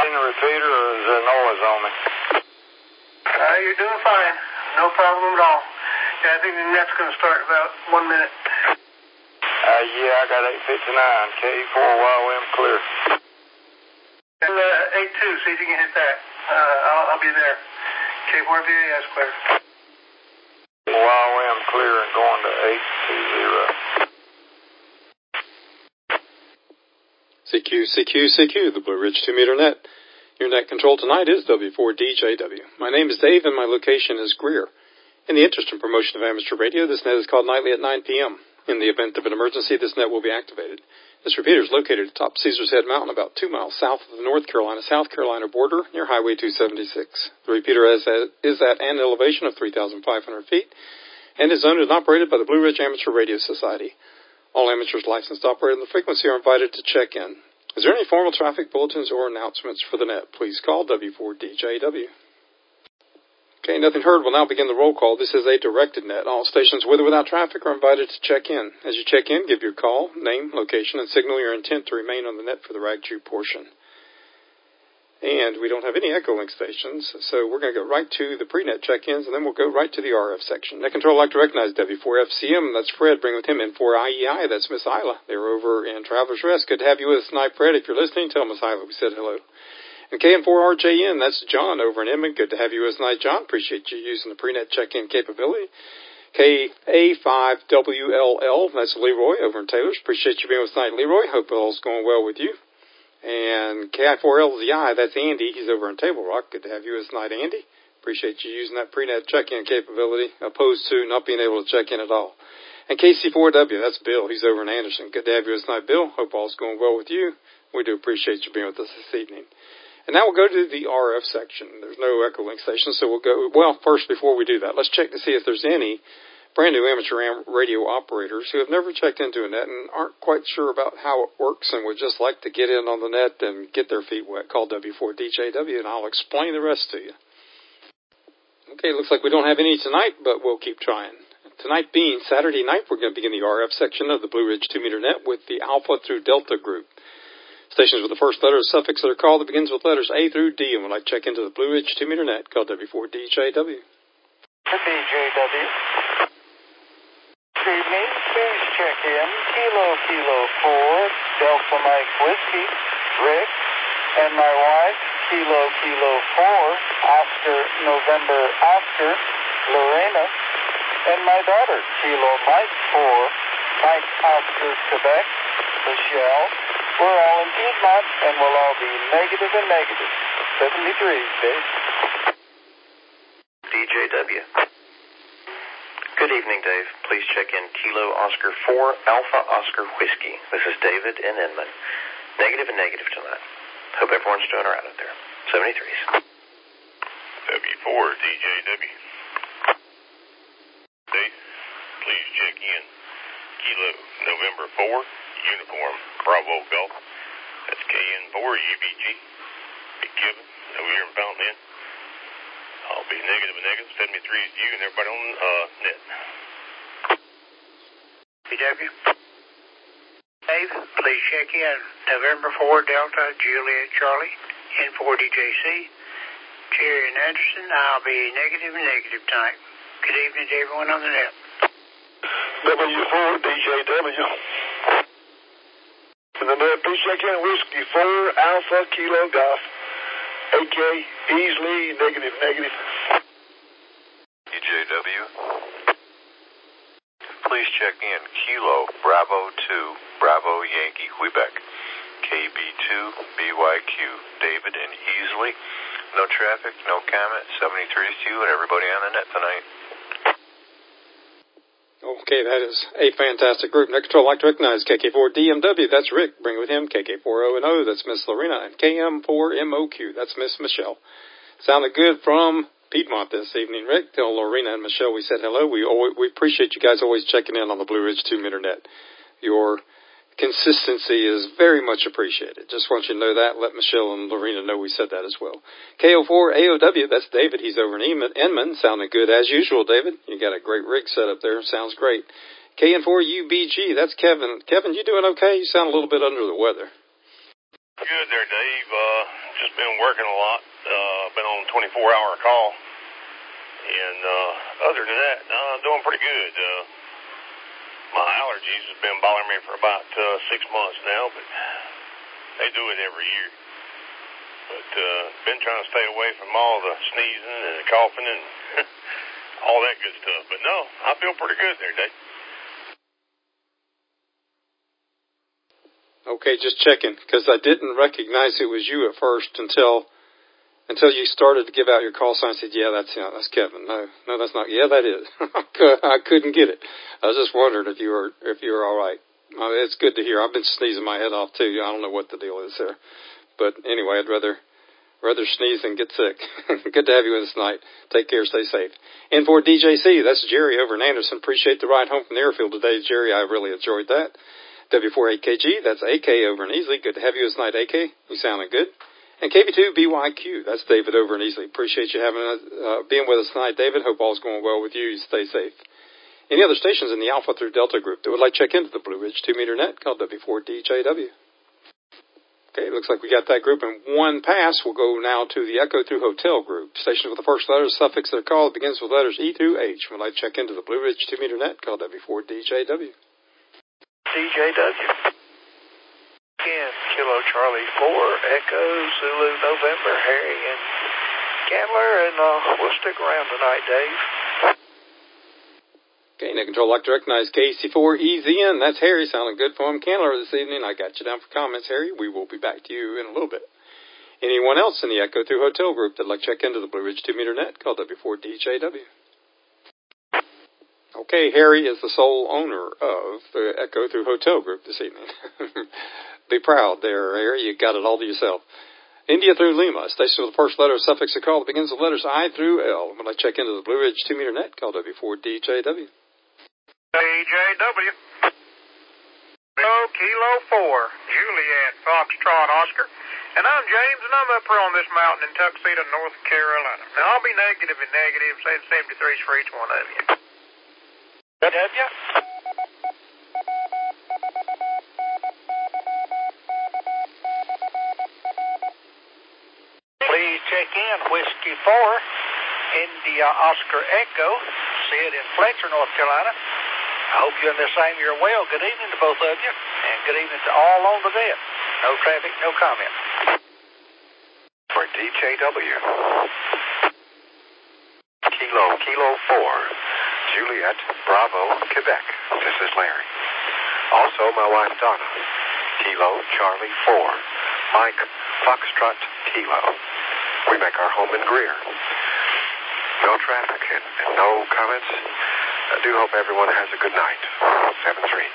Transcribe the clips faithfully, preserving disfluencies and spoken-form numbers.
in the repeater, or is there noise on me? Uh, you're doing fine. No problem at all. Yeah, I think the net's going to start in about one minute. Uh, yeah, I got eight fifty-nine, K four Y O M clear. And uh, eight two, see if you can hit that. Uh, I'll, I'll be there. K four V A S clear. Y O M clear and going to eight two zero. C Q, C Q, C Q, the Blue Ridge two meter net. Your net control tonight is W four D J W. My name is Dave and my location is Greer. In the interest and promotion of amateur radio, this net is called nightly at nine p.m. In the event of an emergency, this net will be activated. This repeater is located atop Caesar's Head Mountain, about two miles south of the North Carolina-South Carolina border near Highway two seventy-six. The repeater is at, is at an elevation of three thousand five hundred feet and is owned and operated by the Blue Ridge Amateur Radio Society. All amateurs licensed to operate on the frequency are invited to check in. Is there any formal traffic bulletins or announcements for the net? Please call W four D J W. Okay, nothing heard. We'll now begin the roll call. This is a directed net. All stations with or without traffic are invited to check in. As you check in, give your call, name, location, and signal your intent to remain on the net for the Rag Chew portion. And we don't have any Echo Link stations, so we're going to go right to the pre-net check-ins, and then we'll go right to the R F section. Net Control would like to recognize W four F C M. That's Fred. Bring with him N four I E I. That's Miss Isla. They're over in Travelers Rest. Good to have you with us tonight, Fred. If you're listening, tell Miss Isla we said hello. And K N four R J N, that's John over in Edmond. Good to have you with us tonight, John. Appreciate you using the pre-net check-in capability. K A five W L L, that's Leroy over in Taylor's. Appreciate you being with us tonight, Leroy. Hope all's going well with you. And K I four L Z I, that's Andy. He's over in Table Rock. Good to have you with us tonight, Andy. Appreciate you using that pre-net check-in capability, opposed to not being able to check in at all. And K C four W, that's Bill. He's over in Anderson. Good to have you with us tonight, Bill. Hope all's going well with you. We do appreciate you being with us this evening. And now we'll go to the R F section. There's no Echo Link station, so we'll go, well, first, before we do that, let's check to see if there's any brand new amateur radio operators who have never checked into a net and aren't quite sure about how it works and would just like to get in on the net and get their feet wet. Call W four D J W and I'll explain the rest to you. Okay, looks like we don't have any tonight, but we'll keep trying. Tonight being Saturday night, we're going to begin the R F section of the Blue Ridge two meter net with the Alpha through Delta group. Stations with the first letter of suffix that are called that begins with letters A through D and would like to check into the Blue Ridge two meter net. Call W four D J W. D J W. Good evening. Please check in. Kilo Kilo four, Delta Mike Whiskey, Rick, and my wife, Kilo Kilo four, Oscar November Oscar, Lorena, and my daughter, Kilo Mike four, Mike Oscar Quebec, Michelle. We're all in Piedmont, and we'll all be negative and negative. seventy-three, Dave. D J W. Good evening, Dave. Please check in Kilo Oscar four, Alpha Oscar Whiskey. This is David in Inman. Negative and negative tonight. Hope everyone's doing all right out there. seventy-threes. W four D J W. Dave, please check in Kilo November four, Uniform Bravo Golf. That's K N four U B G. Big Kevin, over here in Fountain Inn. I'll be negative and negative. seventy-three is you and everybody on uh, net. D W. Dave, please check in. November four, Delta, Juliet, Charlie, N four D J C, Jerry and Anderson. I'll be negative and negative tonight. Good evening to everyone on the net. W four D J W. In the net, please check in Whiskey four, Alpha, Kilo Golf. A K, Beasley, negative, negative. D J W. Please check in Kilo Bravo two, Bravo Yankee, Quebec. K B two, B Y Q, David and Easley. No traffic, no comment. seventy-three is you and everybody on the net tonight. Okay, that is a fantastic group. Next control, I'd like to recognize K K four D M W. That's Rick. Bring with him K K four O and O. That's Miss Lorena. And K M four M O Q. That's Miss Michelle. Sounded good from Piedmont this evening, Rick. Tell Lorena and Michelle we said hello. We always, we appreciate you guys always checking in on the Blue Ridge two meter net. Your consistency is very much appreciated. Just want you to know that. Let Michelle and Lorena know we said that as well. K O four A O W, that's David. He's over in Inman. Sounding good as usual, David. You got a great rig set up there. Sounds great. K N four U B G, that's Kevin. Kevin, you doing okay? You sound a little bit under the weather. Good there, Dave. Uh, just just been working a lot. Uh, been on a twenty-four hour call. And uh, other than that, no, I'm doing pretty good. Uh, my allergies have been bothering me for about uh, six months now, but they do it every year. But uh, been trying to stay away from all the sneezing and the coughing and all that good stuff. But no, I feel pretty good there, Dave. Okay, just checking, because I didn't recognize it was you at first until until you started to give out your call sign. I said, yeah, that's yeah, that's Kevin. No, no, that's not. Yeah, that is. I couldn't get it. I was just wondering if you were if you were all right. Uh, it's good to hear. I've been sneezing my head off, too. I don't know what the deal is there. But anyway, I'd rather rather sneeze than get sick. Good to have you with us tonight. Take care. Stay safe. And for D J C, that's Jerry over in Anderson. Appreciate the ride home from the airfield today, Jerry. I really enjoyed that. W four A K G, that's A K over in Easley. Good to have you this night, A K. You sounding good. And K B two B Y Q, that's David over in Easley. Appreciate you having us, uh, being with us tonight, David. Hope all's going well with you. Stay safe. Any other stations in the Alpha through Delta group that would like to check into the Blue Ridge two meter net, call W four D J W. Okay, looks like we got that group in one pass. We'll go now to the Echo through Hotel group. Stations with the first letters, suffix of their call begins with letters E through H. Would like to check into the Blue Ridge two meter net, call W four D J W. D J W. Again, Kilo Charlie four, Echo, Zulu, November, Harry, and Candler, and uh, we'll stick around tonight, Dave. Okay, net control, like to recognize K C four E Z N. That's Harry, sounding good for him. Candler this evening. I got you down for comments, Harry. We will be back to you in a little bit. Anyone else in the Echo through Hotel group that'd like to check into the Blue Ridge two meter net, call W four D J W. Okay, Harry is the sole owner of the Echo through Hotel group this evening. Be proud there, Harry. You got it all to yourself. India through Lima, station with the first letter suffix of call that begins with letters I through L. When I check into the Blue Ridge two meter net, call W four D J W. D J W. Kilo, Kilo four, Juliet, Foxtrot, Oscar. And I'm James, and I'm up here on this mountain in Tuxedo, North Carolina. Now, I'll be negative and negative, say seventy-threes for each one of you. W. Please check in Whiskey four, India Oscar Echo, Sid in Fletcher, North Carolina. I hope you and the same you're well. Good evening to both of you, and good evening to all on the deck. No traffic, no comment. For D J W. Kilo, Kilo four. Juliet, Bravo, Quebec. This is Larry. Also, my wife, Donna. Kilo, Charlie, four. Mike, Foxtrot, Kilo. We make our home in Greer. No traffic and, and no comments. I do hope everyone has a good night. seven three.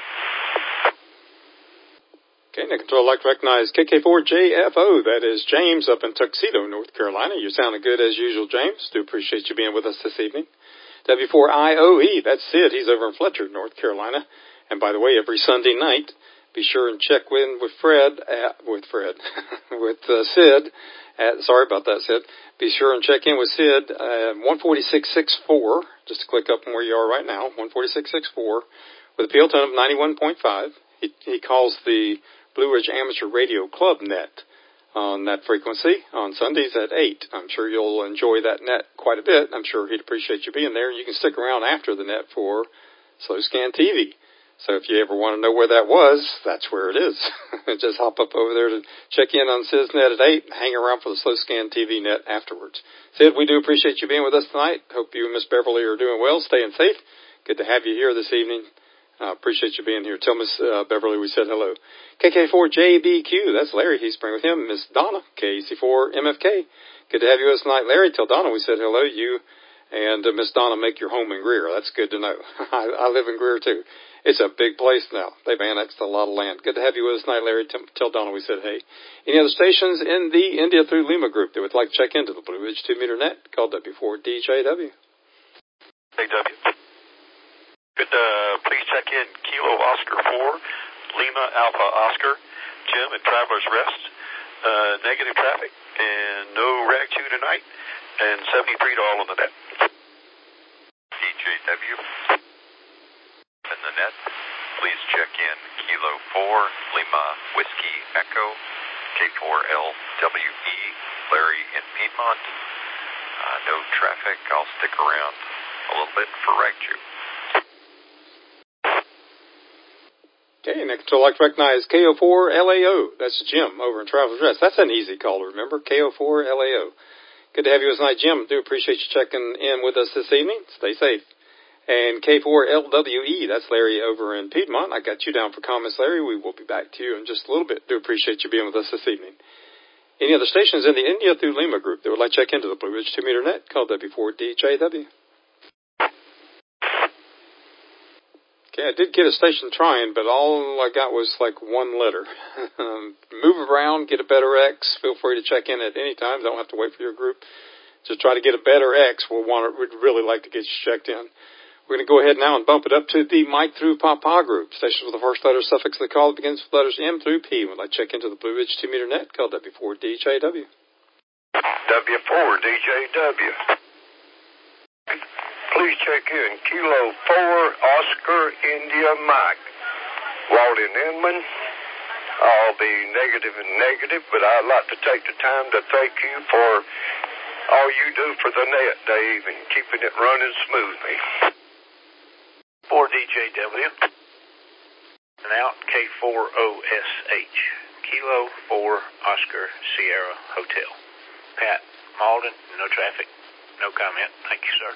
Okay, net control, I'd like to recognize K K four J F O. That is James up in Tuxedo, North Carolina. You're sounding good as usual, James. Do appreciate you being with us this evening. W four I O E, that's Sid. He's over in Fletcher, North Carolina. And by the way, every Sunday night, be sure and check in with Fred, at, with Fred, with uh, Sid. At, sorry about that, Sid. Be sure and check in with Sid at one forty-six sixty-four, just to click up from where you are right now, one forty-six sixty-four, with a P L tone of ninety-one point five. He, he calls the Blue Ridge Amateur Radio Club net on that frequency on Sundays at eight. I'm sure you'll enjoy that net quite a bit. I'm sure he'd appreciate you being there. You can stick around after the net for Slow Scan T V. So if you ever want to know where that was, that's where it is. Just hop up over there to check in on Sid's net at eight and hang around for the Slow Scan T V net afterwards. Sid, we do appreciate you being with us tonight. Hope you and Miss Beverly are doing well, staying safe. Good to have you here this evening. I uh, appreciate you being here. Tell Miss uh, Beverly we said hello. K K four J B Q, that's Larry. He's bringing with him. Miss Donna, K C four M F K. Good to have you with us tonight, Larry. Tell Donna we said hello. You and uh, Miss Donna make your home in Greer. That's good to know. I, I live in Greer, too. It's a big place now. They've annexed a lot of land. Good to have you with us tonight, Larry. Tell, tell Donna we said hey. Any other stations in the India through Lima group that would like to check into the Blue Ridge two meter net? Call W four D J W. J W. Could uh, please check in Kilo Oscar four, Lima Alpha Oscar, Jim at Traveler's Rest. Uh, negative traffic and no rag two tonight, and seventy-three to all on the net. D J W. In the net, please check in Kilo four, Lima Whiskey Echo, K four L W E, Taunton. Uh, no traffic. I'll stick around a little bit for Rag Chew. Okay, next to like to recognize K O four L A O. That's Jim over in Travel Dress. That's an easy call to remember, K O four L A O. Good to have you tonight, Jim. Do appreciate you checking in with us this evening. Stay safe. And K four L W E, that's Larry over in Piedmont. I got you down for comments, Larry. We will be back to you in just a little bit. Do appreciate you being with us this evening. Any other stations in the India through Lima group that would like to check into the Blue Ridge two meter net, call W four D J W. Okay, I did get a station trying, but all I got was like one letter. um, move around, get a better X. Feel free to check in at any time. Don't have to wait for your group. Just try to get a better X. We'll want to, we'd really like to get you checked in. We're going to go ahead now and bump it up to the Mike through Papa group. Stations with the first letter suffix of the call that begins with letters M through P. When I check into the Blue Ridge two meter net, call W four D J W. W four D J W. Please check in Kilo four Oscar India Mike. Walden Inman. I'll be negative and negative, but I'd like to take the time to thank you for all you do for the net, Dave, and keeping it running smoothly. four D J W. And out K four O S H. Kilo four Oscar Sierra Hotel. Pat Malden, no traffic, no comment. Thank you, sir.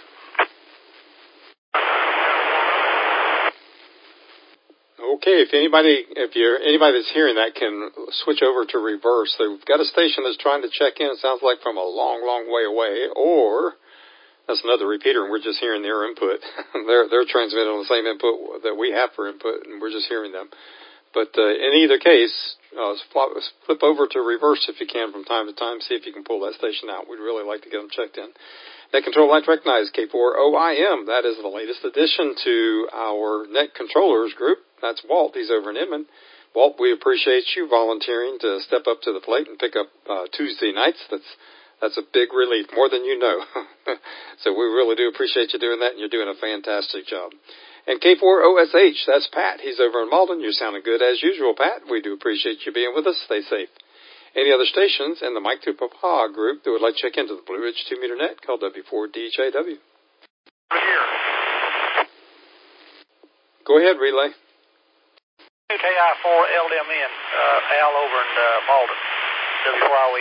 Okay, if anybody, if you're anybody that's hearing that can switch over to reverse. So we've got a station that's trying to check in. It sounds like from a long, long way away, or that's another repeater, and we're just hearing their input. they're they're transmitting on the same input that we have for input, and we're just hearing them. But uh, in either case, uh, flip over to reverse if you can from time to time. See if you can pull that station out. We'd really like to get them checked in. Net Control Light Recognize K four O I M. That is the latest addition to our Net Controllers group. That's Walt. He's over in Inman. Walt, we appreciate you volunteering to step up to the plate and pick up uh, Tuesday nights. That's that's a big relief, more than you know. So we really do appreciate you doing that, and you're doing a fantastic job. And K four O S H, that's Pat. He's over in Malden. You're sounding good as usual, Pat. We do appreciate you being with us. Stay safe. Any other stations in the Mike through Papa group that would like to check into the Blue Ridge two meter net, call W four D J W. Here. Go ahead, relay. K I four L M N, uh, Al over in uh, Malden, W four I O E.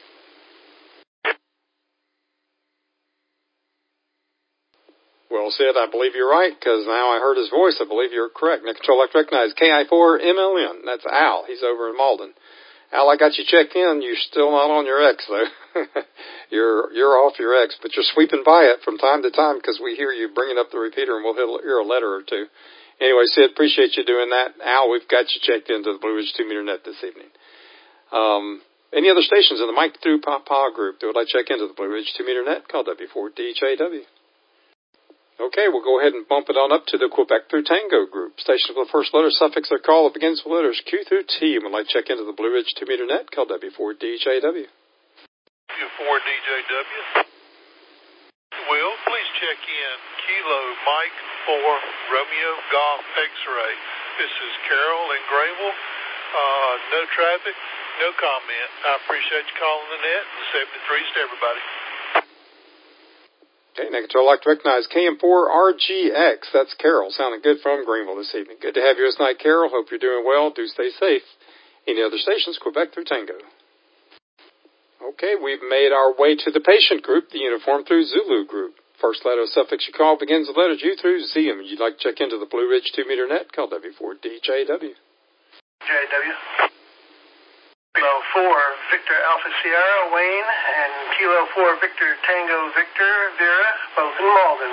Well said. I believe you're right, because now I heard his voice. I believe you're correct. Net Control Light Recognize K I four M L N. That's Al. He's over in Malden. Al, I got you checked in. You're still not on your X, though. you're you're off your X, but you're sweeping by it from time to time because we hear you bringing up the repeater, and we'll hear a letter or two. Anyway, Sid, appreciate you doing that. Al, we've got you checked into the Blue Ridge two meter net this evening. Um, any other stations in the Mike through Papa group that would like to check into the Blue Ridge two meter net? Call W four D J W. Okay, we'll go ahead and bump it on up to the Quebec through Tango group. Stations with the first letter suffix or call that begins with letters Q through T. Would like to check into the Blue Ridge two meter net? Call W four D J W. W four D J W. Will, please check in Kilo Mike four Romeo Golf X-Ray. This is Carol in Greenville. Uh, no traffic, no comment. I appreciate you calling the net. seventy-threes to everybody. Okay, next I'd like to recognize K M four R G X. That's Carol, sounding good from Greenville this evening. Good to have you this night, Carol. Hope you're doing well. Do stay safe. Any other stations? Quebec through Tango. Okay, we've made our way to the patient group, the uniform through Zulu group. First letter suffix you call begins with letters U through Z. And you'd like to check into the Blue Ridge two meter net, call W four D J W. J W. Kilo four Victor Alpha Sierra Wayne and Kilo four Victor Tango Victor Vera, both in Malden.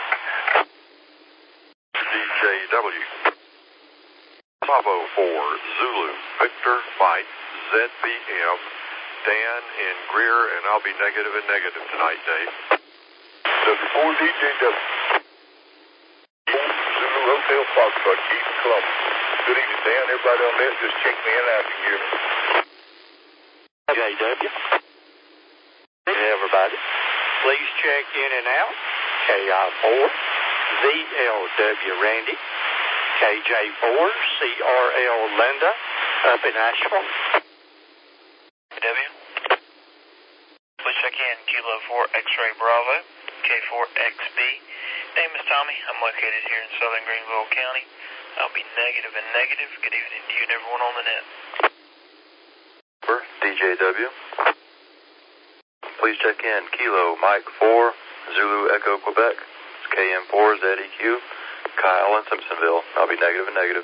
D J W. Bravo four Zulu Victor Mike Z B M Dan in Greer, and I'll be negative and negative tonight, Dave. W four D J W. Zulu Hotel Foxtrot, Keith Columbus. Good evening, Dan. Everybody on there, just check me in out here. J W. Hey, everybody. Please check in and out. K I four V L W Randy. K J four C R L Linda up in Asheville. W. Please check check in, Kilo four X-Ray Bravo, K four X B. Name is Tommy. I'm located here in southern Greenville County. I'll be negative and negative. Good evening to you and everyone on the net. For D J W. Please check in, Kilo Mike four, Zulu Echo Quebec. It's K M four Z E Q, Kyle in Simpsonville. I'll be negative and negative.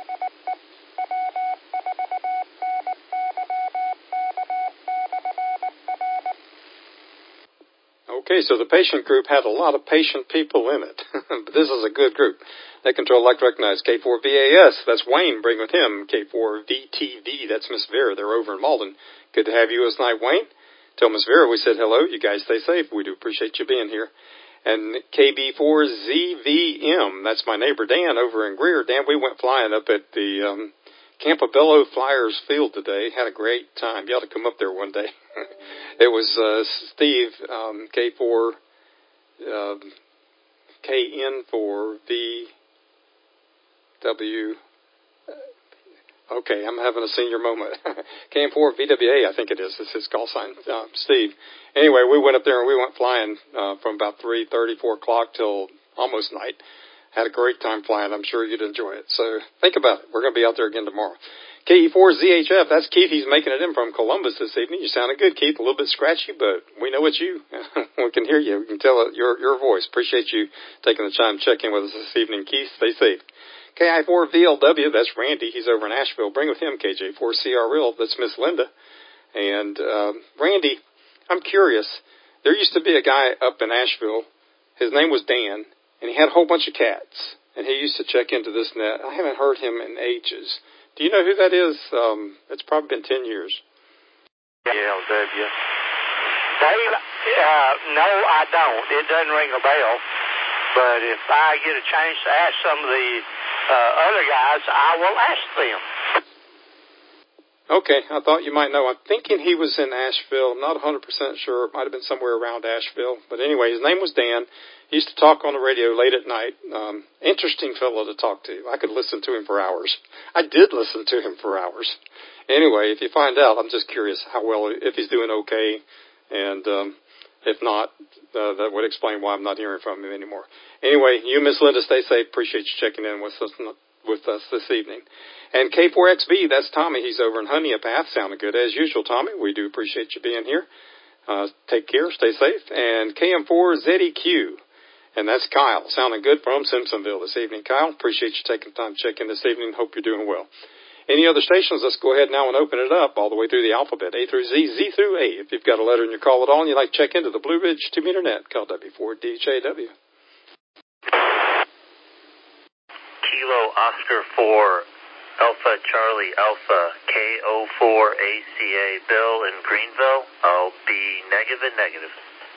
Okay, so the patient group had a lot of patient people in it. But this is a good group. Net control, I'd like to recognize K four V A S. That's Wayne. Bring with him. K four V T V. That's Miss Vera. They're over in Malden. Good to have you as night, Wayne. Tell Miss Vera we said hello. You guys stay safe. We do appreciate you being here. And K B four Z V M. That's my neighbor Dan over in Greer. Dan, we went flying up at the um, Campobello Flyers Field today. Had a great time. You ought to come up there one day. It was uh, Steve, um, K four, uh, K N four V W. Okay, I'm having a senior moment. K N four V W A, I think it is. It's his call sign, uh, Steve. Anyway, we went up there and we went flying uh, from about three thirty, four o'clock till almost night. Had a great time flying. I'm sure you'd enjoy it. So think about it. We're going to be out there again tomorrow. K E four Z H F, that's Keith. He's making it in from Columbus this evening. You sounded good, Keith. A little bit scratchy, but we know it's you. We can hear you. We can tell it, your your voice. Appreciate you taking the time to check in with us this evening, Keith. Stay safe. K I four V L W, that's Randy. He's over in Asheville. Bring with him K J four C R L. That's Miss Linda. And um, Randy, I'm curious. There used to be a guy up in Asheville. His name was Dan, and he had a whole bunch of cats. And he used to check into this net. I haven't heard him in ages. Do you know who that is? Um, it's probably been ten years. K L W. Dave, uh, no, I don't. It doesn't ring a bell. But if I get a chance to ask some of the uh, other guys, I will ask them. Okay, I thought you might know. I'm thinking he was in Asheville. I'm not one hundred percent sure. It might have been somewhere around Asheville. But anyway, his name was Dan. He used to talk on the radio late at night. Um, interesting fellow to talk to. I could listen to him for hours. I did listen to him for hours. Anyway, if you find out, I'm just curious how well, if he's doing okay. And um, if not, uh, that would explain why I'm not hearing from him anymore. Anyway, you, Miss Linda, stay safe. Appreciate you checking in with us, with us this evening. And K four X B, that's Tommy. He's over in Honeypath. Sounding good as usual, Tommy. We do appreciate you being here. Uh, take care. Stay safe. And K M four Z E Q. And that's Kyle, sounding good from Simpsonville this evening. Kyle, appreciate you taking time to check in this evening. Hope you're doing well. Any other stations, let's go ahead now and open it up all the way through the alphabet, A through Z, Z through A. If you've got a letter in your call at all and you'd like to check into the Blue Ridge two meter net, call W four D J W. Kilo Oscar four, Alpha Charlie Alpha, K O four A C A, Bill in Greenville. I'll be negative and negative.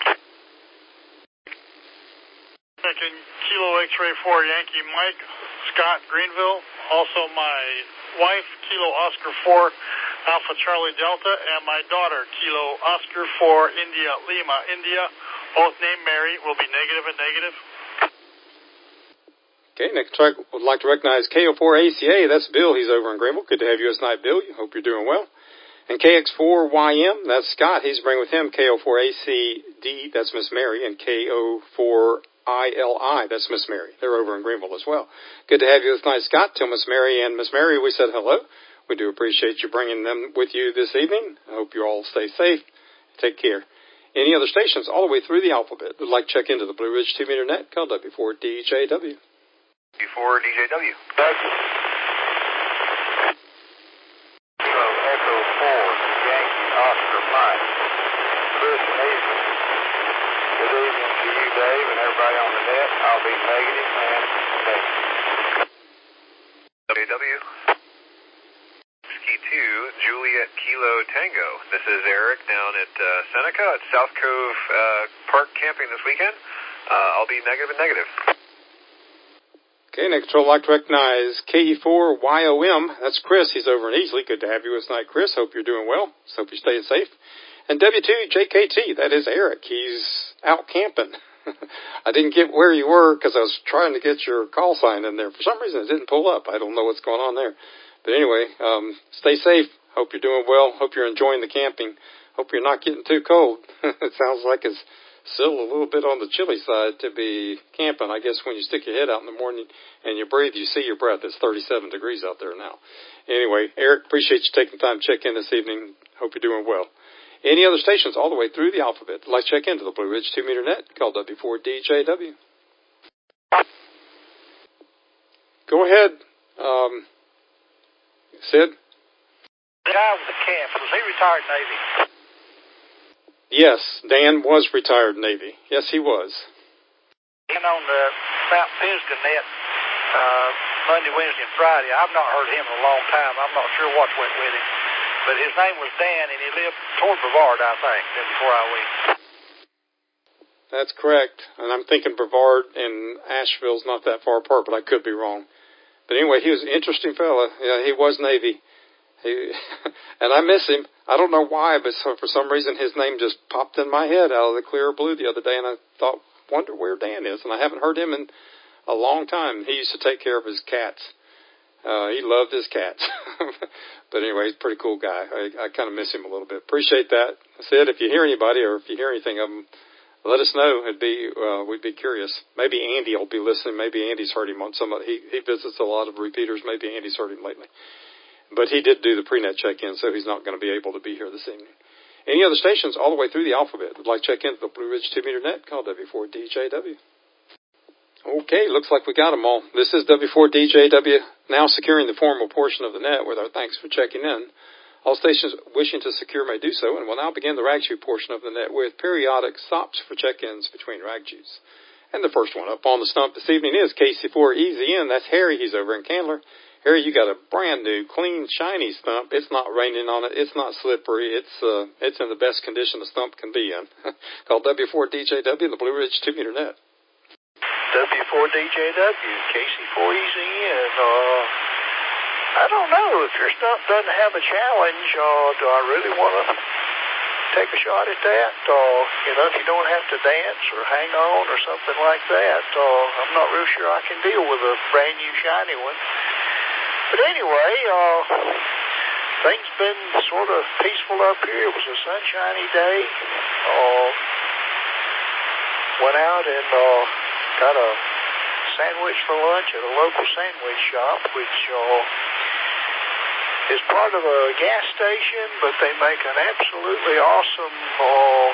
Checking Kilo X-Ray four Yankee Mike, Scott, Greenville. Also my wife, Kilo Oscar four Alpha Charlie Delta, and my daughter, Kilo Oscar four India Lima, India, both named Mary, will be negative and negative. Okay, next track would like to recognize K O four A C A. That's Bill. He's over in Greenville. Good to have you this night, Bill. Hope you're doing well. And K X four Y M, that's Scott. He's bringing with him K O four A C D. That's Miss Mary. And K O four I L I, that's Miss Mary. They're over in Greenville as well. Good to have you this night, Scott. Tell Miss Mary and Miss Mary we said hello. We do appreciate you bringing them with you this evening. I hope you all stay safe. Take care. Any other stations all the way through the alphabet would like to check into the Blue Ridge two meter net, call W four D J W. W four D J W. So Echo four, Yankee Oscar Mike, Chris and Easy. Good evening to you, Dave, and everybody on the net. I'll be negative and negative. W W. Ski two, Juliet Kilo Tango. This is Eric down at uh, Seneca at South Cove uh, Park camping this weekend. Uh, I'll be negative and negative. Okay, next I'd like to recognize K E four Y O M. That's Chris. He's over in Easley. Good to have you this night, Chris. Hope you're doing well. Hope you're staying safe. And W two J K T, that is Eric. He's out camping. I didn't get where you were because I was trying to get your call sign in there. For some reason, it didn't pull up. I don't know what's going on there. But anyway, um, stay safe. Hope you're doing well. Hope you're enjoying the camping. hope you're not getting too cold. It sounds like it's still a little bit on the chilly side to be camping. I guess when you stick your head out in the morning and you breathe, you see your breath. It's thirty-seven degrees out there now. Anyway, Eric, appreciate you taking time to check in this evening. Hope you're doing well. Any other stations all the way through the alphabet that like to check into the Blue Ridge two meter net, call W four D J W. Go ahead, um, Sid. The guy with the camp, was he retired Navy? Yes, Dan was retired Navy. Yes, he was. And on the Mount Pisgah net, uh, Monday, Wednesday, and Friday, I've not heard him in a long time. I'm not sure what went with him. But his name was Dan, and he lived toward Brevard, I think, before I went. That's correct. And I'm thinking Brevard and Asheville's not that far apart, but I could be wrong. But anyway, he was an interesting fella. Yeah, he was Navy. He, and I miss him. I don't know why, but so for some reason his name just popped in my head out of the clear blue the other day, and I thought, wonder where Dan is. And I haven't heard him in a long time. He used to take care of his cats. Uh, he loved his cats. But anyway, he's a pretty cool guy. I, I kind of miss him a little bit. Appreciate that. I said, if you hear anybody or if you hear anything of him, let us know. It'd be, uh, we'd be curious. Maybe Andy will be listening. Maybe Andy's heard him on some of, he, he visits a lot of repeaters. Maybe Andy's heard him lately. But he did do the pre-net check-in, so he's not going to be able to be here this evening. Any other stations all the way through the alphabet would like to check into the Blue Ridge two meter net, call W four D J W. Okay, looks like we got them all. This is W four D J W, now securing the formal portion of the net with our thanks for checking in. All stations wishing to secure may do so, and we'll now begin the Ragju portion of the net with periodic stops for check-ins between Ragjus. And the first one up on the stump this evening is K C four E Z N. That's Harry. He's over in Candler. Harry, you got a brand new, clean, shiny stump. It's not raining on it. It's not slippery. It's uh, it's in the best condition a stump can be in. Call W four D J W, the Blue Ridge two meter net. W four D J W, K C four E Z N. Uh, I don't know if your stump doesn't have a challenge. Uh, do I really want to take a shot at that? Uh, you know, if you don't have to dance or hang on or something like that, uh, I'm not real sure I can deal with a brand new shiny one. But anyway, uh, things been sort of peaceful up here. It was a sunshiny day. Uh, went out and uh, got a sandwich for lunch at a local sandwich shop, which uh, is part of a gas station, but they make an absolutely awesome uh,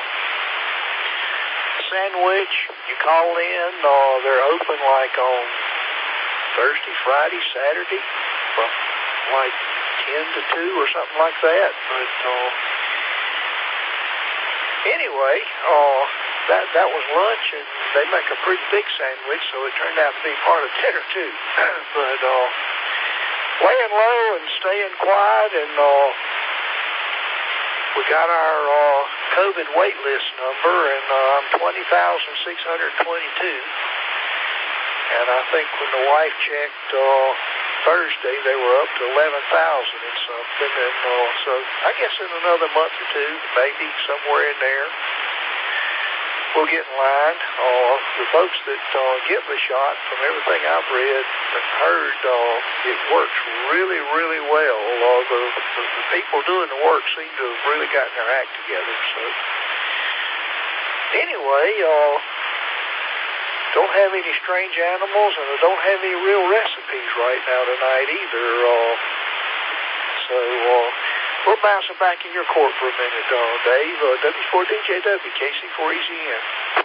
sandwich. You call in, uh, they're open like on Thursday, Friday, Saturday, from like ten to two or something like that. But uh, anyway, uh, that that was lunch, and they make a pretty big sandwich, so it turned out to be part of dinner too. But uh, laying low and staying quiet, and uh, we got our uh, COVID wait list number, and uh, I'm twenty thousand six hundred twenty-two. And I think when the wife checked uh, Thursday, they were up to eleven thousand and something. And uh, so I guess in another month or two, maybe somewhere in there, we'll get in line. Uh, the folks that uh, get the shot, from everything I've read and heard, uh, it works really, really well. Uh, the, the, the people doing the work seem to have really gotten their act together. So anyway, uh, don't have any strange animals, and I don't have any real recipes right now tonight either. Uh, so uh, we'll bounce it back in your court for a minute, uh, Dave. Uh, W four D J W, K C four E Z N.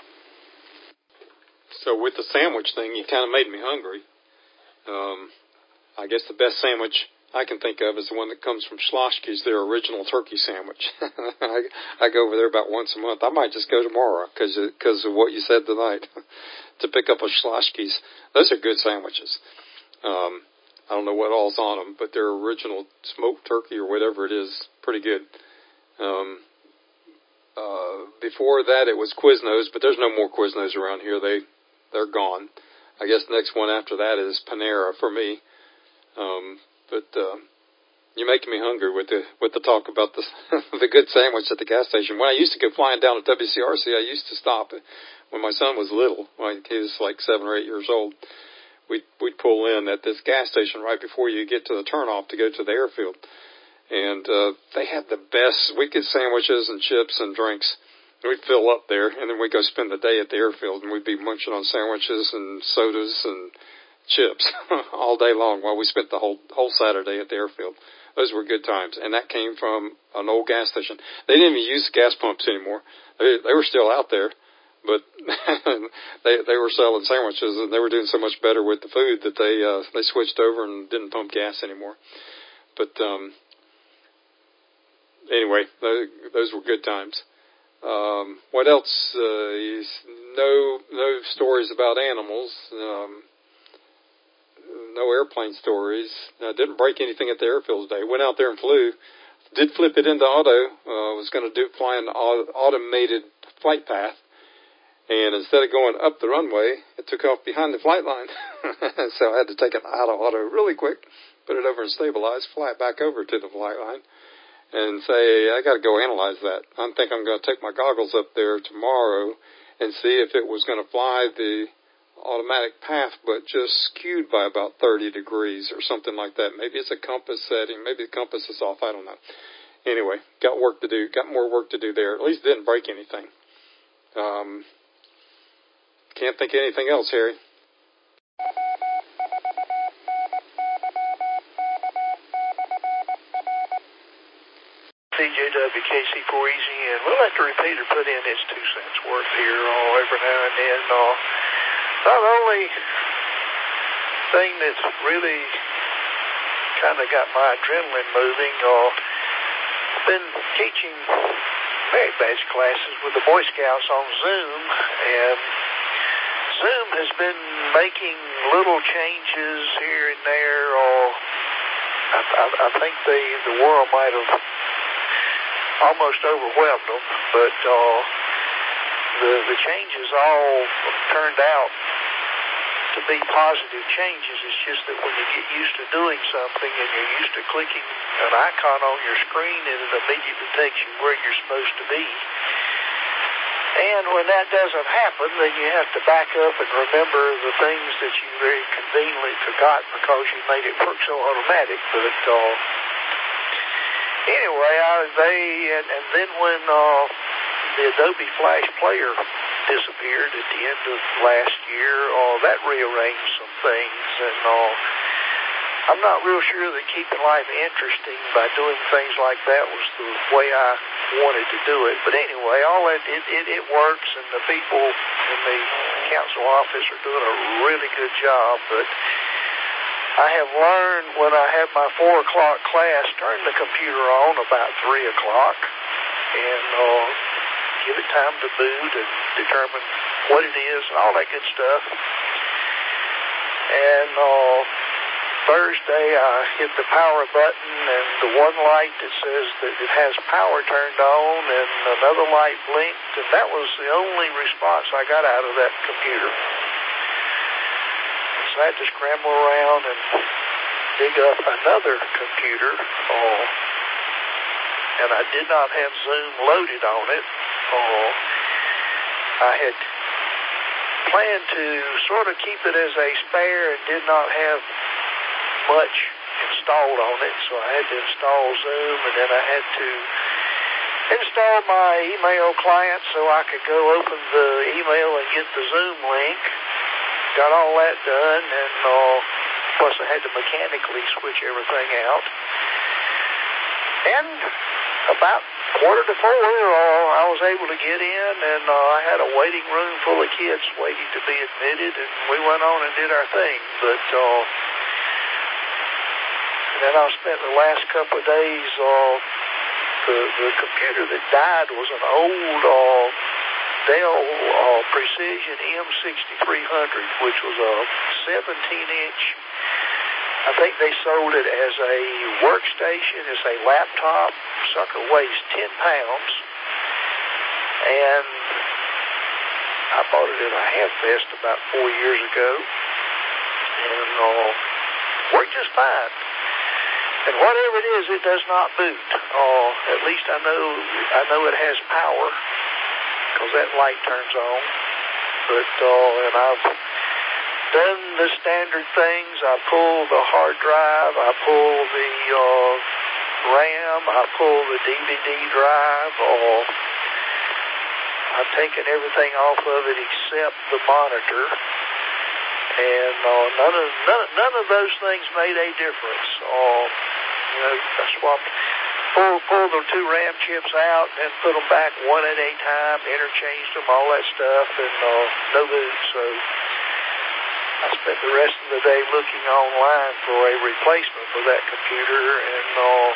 So with the sandwich thing, you kind of made me hungry. Um, I guess the best sandwich I can think of is the one that comes from Schlossky's, their original turkey sandwich. I, I go over there about once a month. I might just go tomorrow because because of what you said tonight to pick up a Schlossky's. Those are good sandwiches. Um, I don't know what all's on them, but their original smoked turkey or whatever it is, pretty good. Um, uh, before that, it was Quiznos, but there's no more Quiznos around here. They they're gone. I guess the next one after that is Panera for me. Um, But uh, you're making me hungry with the with the talk about the the good sandwich at the gas station. When I used to go flying down to W C R C, I used to stop when my son was little. When he was like seven or eight years old. We'd we'd pull in at this gas station right before you get to the turnoff to go to the airfield, And uh, they had the best. We'd get sandwiches and chips and drinks. We'd fill up there, and then we'd go spend the day at the airfield, and we'd be munching on sandwiches and sodas and chips all day long while we spent the whole whole Saturday at the airfield. Those were good times, and that came from an old gas station. They didn't even use gas pumps anymore. They, they were still out there, but they they were selling sandwiches, and they were doing so much better with the food that they uh, they switched over and didn't pump gas anymore. But um, anyway, those were good times. Um, what else? Uh, no no stories about animals. Um, No airplane stories. I didn't break anything at the airfield today. Went out there and flew. Did flip it into auto. Uh, was going to do fly an automated flight path. And instead of going up the runway, it took off behind the flight line. So I had to take it out of auto really quick, put it over and stabilize, fly it back over to the flight line, and say, I got to go analyze that. I think I'm going to take my goggles up there tomorrow and see if it was going to fly the automatic path, but just skewed by about thirty degrees or something like that. Maybe it's a compass setting. Maybe the compass is off. I don't know. Anyway, got work to do. Got more work to do there. At least didn't break anything. Um, can't think of anything else, Harry. D J W K C four Easy, and we'll let the repeater put in its two cents worth here oh, every now and then. Uh, Not the only thing that's really kind of got my adrenaline moving, uh, I've been teaching merit badge classes with the Boy Scouts on Zoom, and Zoom has been making little changes here and there. Uh, I, I, I think the, the world might have almost overwhelmed them, but uh, the, the changes all turned out to be positive changes. It's just that when you get used to doing something and you're used to clicking an icon on your screen and it immediately takes you where you're supposed to be. And when that doesn't happen, then you have to back up and remember the things that you very conveniently forgot because you made it work so automatic. But uh, anyway, I, they and, and then when uh, the Adobe Flash Player disappeared at the end of last year, uh, that rearranged some things, and uh, I'm not real sure that keeping life interesting by doing things like that was the way I wanted to do it. But anyway, all that it, it, it works, and the people in the council office are doing a really good job. But I have learned when I have my four o'clock class, turn the computer on about three o'clock, and uh, give it time to boot and determine what it is and all that good stuff. And uh, Thursday I hit the power button, and the one light that says that it has power turned on and another light blinked, and that was the only response I got out of that computer. So I had to scramble around and dig up another computer, uh, and I did not have Zoom loaded on it. Uh, I had planned to sort of keep it as a spare and did not have much installed on it, so I had to install Zoom, and then I had to install my email client so I could go open the email and get the Zoom link. Got all that done, and uh, plus I had to mechanically switch everything out. And about quarter to four, uh, I was able to get in, and uh, I had a waiting room full of kids waiting to be admitted, and we went on and did our thing. But uh, then I spent the last couple of days, uh, the, the computer that died was an old uh, Dell uh, Precision M sixty-three hundred, which was a seventeen inch. I think they sold it as a workstation, as a laptop. Sucker weighs ten pounds. And I bought it at a half-fest about four years ago. And uh, worked just fine. And whatever it is, it does not boot. Uh, at least I know I know it has power, because that light turns on. But uh, and I've done the standard things. I pulled the hard drive. I pulled the uh, RAM, I pull the D V D drive, or I've taken everything off of it except the monitor. And uh, none of none, none of those things made a difference. Uh, you know, I swapped, pull, pull the two RAM chips out, and then put them back one at a time, interchanged them, all that stuff, and uh, no good. So I spent the rest of the day looking online for a replacement for that computer, and uh,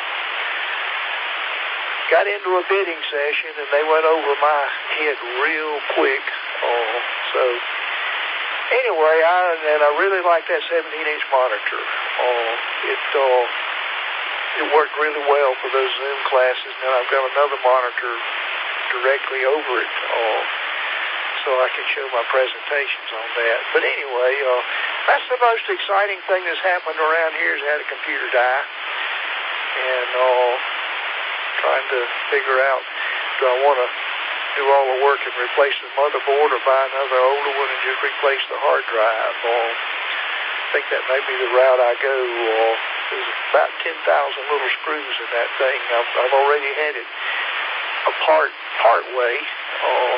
got into a bidding session, and they went over my head real quick. Uh, so. Anyway, I, and I really like that seventeen inch monitor. Uh, it uh, it worked really well for those Zoom classes. Now I've got another monitor directly over it, uh, so I can show my presentations on that. But anyway, uh, that's the most exciting thing that's happened around here is I had a computer die, and uh, trying to figure out, do I want to do all the work and replace the motherboard or buy another older one and just replace the hard drive. Uh, I think that may be the route I go. Uh, there's about ten thousand little screws in that thing. I've, I've already had it apart part way. Uh,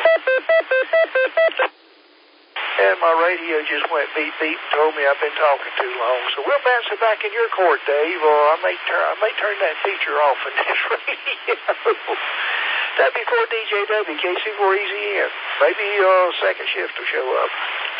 and my radio just went beep beep and told me I've been talking too long. So we'll bounce it back in your court, Dave, or I may, turn, I may turn that feature off in this radio. W four D J W, K C four E Z N. Maybe uh, second shift will show up.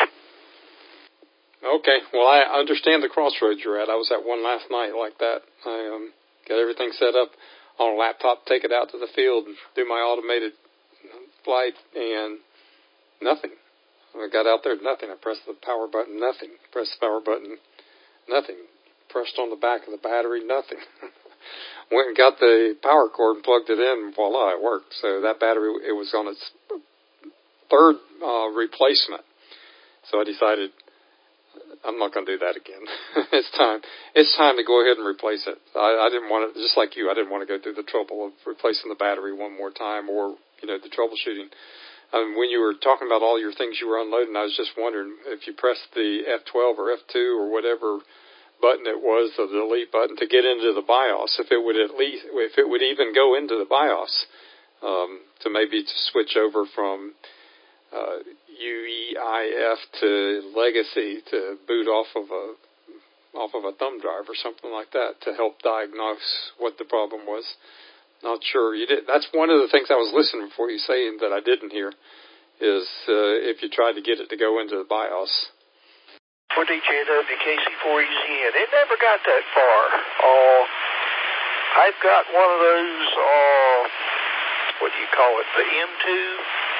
Okay. Well, I understand the crossroads you're at. I was at one last night like that. I um, got everything set up on a laptop, take it out to the field, and do my automated flight, and nothing. I got out there, nothing. I pressed the power button, nothing. Pressed the power button, nothing. Pressed on the back of the battery, nothing. Went and got the power cord and plugged it in, and voila, it worked. So that battery, it was on its third uh, replacement. So I decided I'm not going to do that again. it's time. It's time to go ahead and replace it. I, I didn't want to, just like you, I didn't want to go through the trouble of replacing the battery one more time, or you know, the troubleshooting. Um, when you were talking about all your things you were unloading, I was just wondering if you pressed the F twelve or F two or whatever button it was, the delete button, to get into the BIOS, if it would at least, if it would even go into the BIOS, um, to maybe to switch over from uh, U E I F to Legacy to boot off of a off of a thumb drive or something like that to help diagnose what the problem was. Not sure you did. That's one of the things I was listening for you saying that I didn't hear is uh, if you tried to get it to go into the BIOS. For D J W K C four E Z N, it never got that far. Uh, I've got one of those, uh, what do you call it, the M two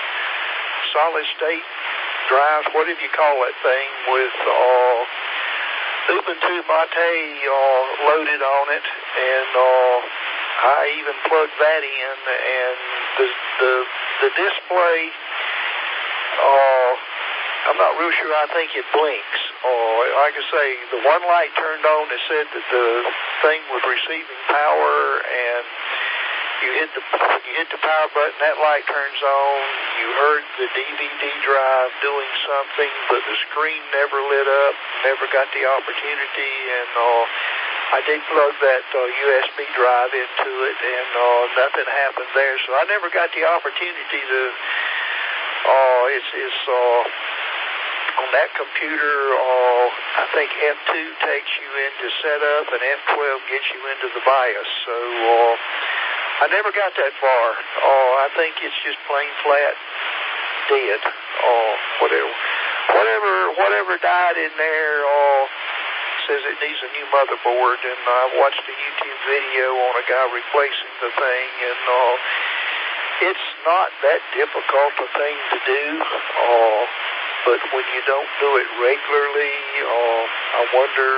solid state drives, whatever you call that thing, with uh, Ubuntu Mate uh, loaded on it, and uh, I even plugged that in, and the the, the display, uh, I'm not real sure, I think it blinks. Uh, like I say, the one light turned on that said that the thing was receiving power, and you hit the you hit the power button, that light turns on. You heard the D V D drive doing something, but the screen never lit up, never got the opportunity, and uh, I did plug that uh, U S B drive into it, and uh, nothing happened there. So I never got the opportunity to. Uh, it's it's uh, on that computer. Uh, I think F two takes you into setup, and F twelve gets you into the BIOS. So. Uh, I never got that far. Oh, I think it's just plain flat dead. Oh, whatever, whatever, whatever died in there. Oh, says it needs a new motherboard, and I watched a YouTube video on a guy replacing the thing, and oh, it's not that difficult a thing to do. Oh, but when you don't do it regularly, oh, I wonder,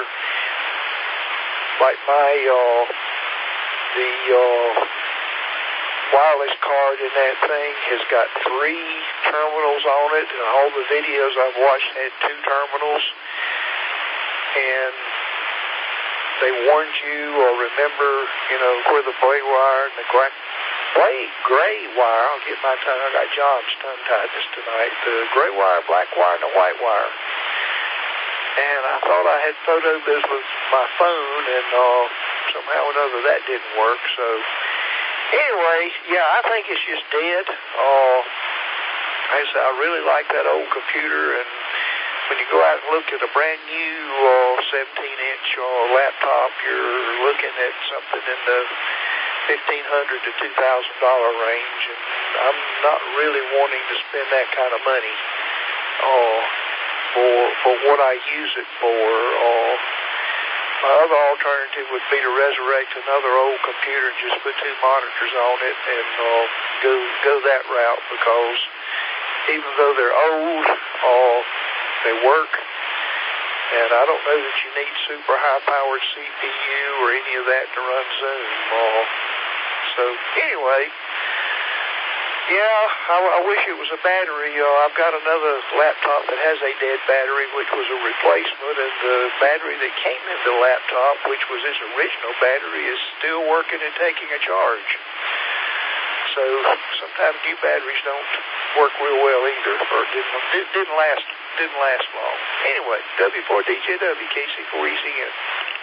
like my uh, the uh. wireless card in that thing has got three terminals on it, and all the videos I've watched had two terminals, and they warned you, or remember, you know, where the gray wire and the gray, gray, gray wire, I'll get my tongue, I got John's tongue-tied this tonight, the gray wire, black wire, and the white wire. And I thought I had photoed this with my phone, and uh, somehow or another that didn't work. So anyway, yeah, I think it's just dead. Uh, I said I really like that old computer, and when you go out and look at a brand new uh, seventeen inch uh, laptop, you're looking at something in the fifteen hundred to two thousand dollar range, and I'm not really wanting to spend that kind of money uh, for for what I use it for. Uh, my other alternative would be to resurrect another old computer and just put two monitors on it and uh, go go that route, because even though they're old, uh, they work. And I don't know that you need super high-powered C P U or any of that to run Zoom. Uh, so anyway, yeah, I, I wish it was a battery. Uh, I've got another laptop that has a dead battery, which was a replacement, and the battery that came in the laptop, which was its original battery, is still working and taking a charge. So sometimes new batteries don't work real well either, or didn't didn't last didn't last long. Anyway, W four D J W, K C four E Z N.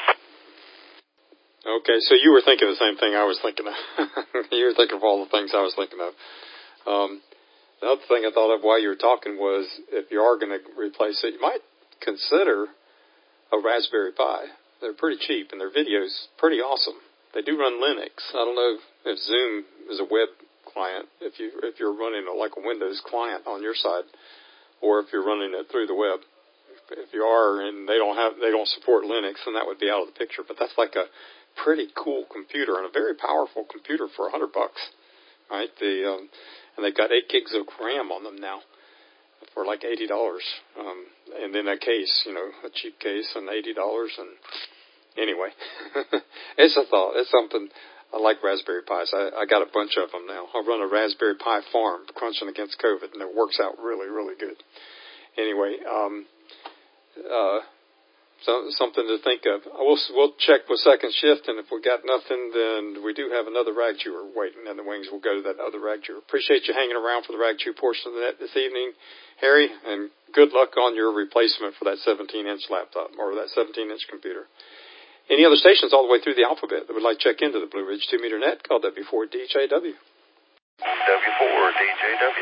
Okay, so you were thinking the same thing I was thinking of. You were thinking of all the things I was thinking of. Um, the other thing I thought of while you were talking was, if you are going to replace it, you might consider a Raspberry Pi. They're pretty cheap, and their video's pretty awesome. They do run Linux. I don't know if Zoom is a web client, if you if you're running a, like a Windows client on your side, or if you're running it through the web. If you are, and they don't have they don't support Linux, then that would be out of the picture. But that's like a pretty cool computer, and a very powerful computer for a hundred bucks, right? The um, and they've got eight gigs of RAM on them now for like eighty dollars, um, and then a case, you know, a cheap case, and eighty dollars. And anyway, it's a thought. It's something. I like Raspberry Pis. I, I got a bunch of them now. I run a Raspberry Pi farm crunching against COVID, and it works out really, really good. Anyway, um, uh, so, something to think of. We'll, we'll check with second shift, and if we got nothing, then we do have another rag chewer waiting in the wings. We'll go to that other rag chewer. Appreciate you hanging around for the rag chew portion of the net this evening, Harry, and good luck on your replacement for that seventeen inch laptop, or that seventeen inch computer. Any other stations all the way through the alphabet that would like to check into the Blue Ridge two meter net, call W four D J W. W four D J W.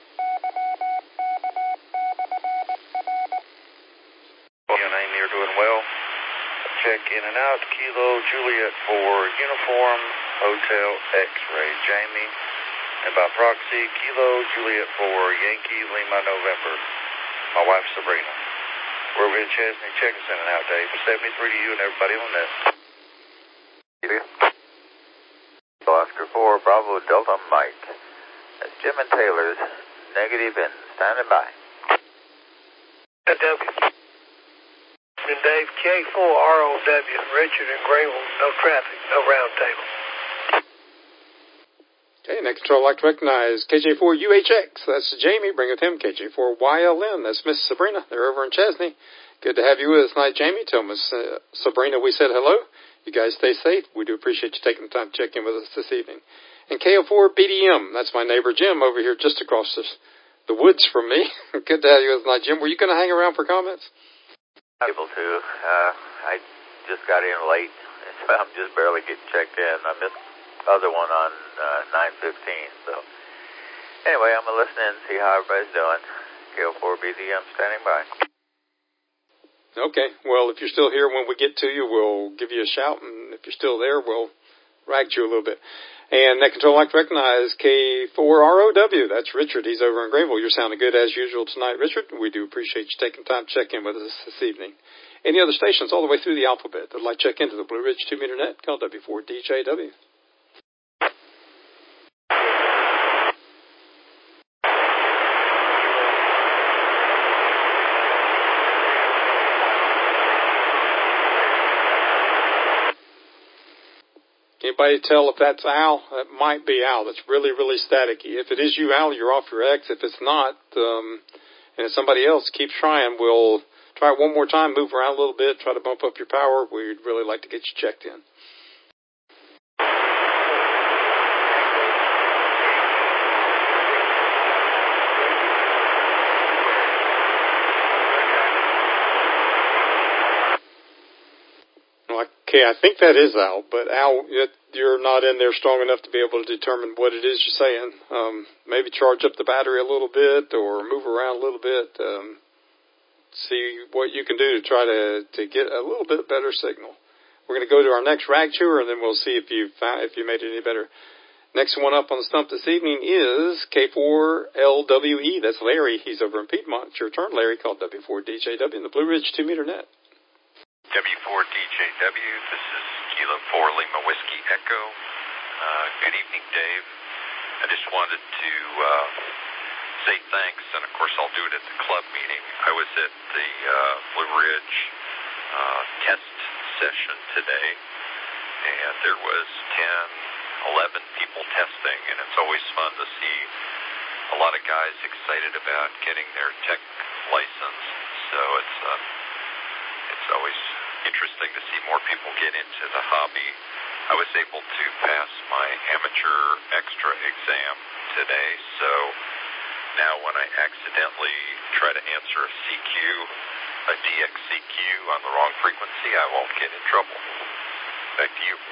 Your name, you're doing well. Check in and out. Kilo Juliet for Uniform Hotel X-Ray. Jamie. And by proxy, Kilo Juliet for Yankee Lima November. My wife Sabrina. We're over in Chesney. Check us in and out, Dave. seventy-three to you and everybody on this. Oscar four, Bravo Delta Mike. That's Jim and Taylor's negative and standing by. W. And Dave, K four R O W, Richard and Grable, no traffic, no round table. Okay, next control, I'd like to recognize K J four U H X. That's Jamie. Bring with him K J four Y L N. That's Miss Sabrina. They're over in Chesney. Good to have you with us tonight, Jamie. Tell Miss uh, Sabrina we said hello. You guys stay safe. We do appreciate you taking the time to check in with us this evening. And K O four B D M. That's my neighbor Jim over here just across the, the woods from me. Good to have you with us tonight, Jim. Were you going to hang around for comments? Able to. Uh, I just got in late, so I'm just barely getting checked in. I missed other one on uh, nine fifteen. So anyway, I'm going to listen in and see how everybody's doing. K O four B D M standing by. Okay. Well, if you're still here when we get to you, we'll give you a shout, and if you're still there, we'll rag you a little bit. And that control I'd like to recognize K four R O W. That's Richard. He's over in Greenville. You're sounding good as usual tonight, Richard. We do appreciate you taking time to check in with us this evening. Any other stations all the way through the alphabet that'd like to check into the Blue Ridge two meter net, call W four D J W. Anybody tell if that's Al? That might be Al. That's really, really staticky. If it is you, Al, you're off your X. If it's not, um, and it's somebody else, keep trying. We'll try it one more time, move around a little bit, try to bump up your power. We'd really like to get you checked in. K Okay, I think that is Al, but Al, you're not in there strong enough to be able to determine what it is you're saying. Um, maybe charge up the battery a little bit or move around a little bit. Um, see what you can do to try to, to get a little bit better signal. We're going to go to our next rag chewer, and then we'll see if you found, if you made it any better. Next one up on the stump this evening is K four L W E. That's Larry. He's over in Piedmont. It's your turn, Larry. Called W four D J W in the Blue Ridge two meter net. W four D J W, this is Kilo four Lima Whiskey Echo. Uh, good evening, Dave. I just wanted to uh, say thanks, and of course I'll do it at the club meeting. I was at the uh, Blue Ridge uh, test session today, and there was ten, eleven people testing, and it's always fun to see a lot of guys excited about getting their tech license. So it's uh, it's always interesting to see more people get into the hobby. I was able to pass my amateur extra exam today, so now when I accidentally try to answer a C Q, a D X C Q on the wrong frequency, I won't get in trouble. Back to you.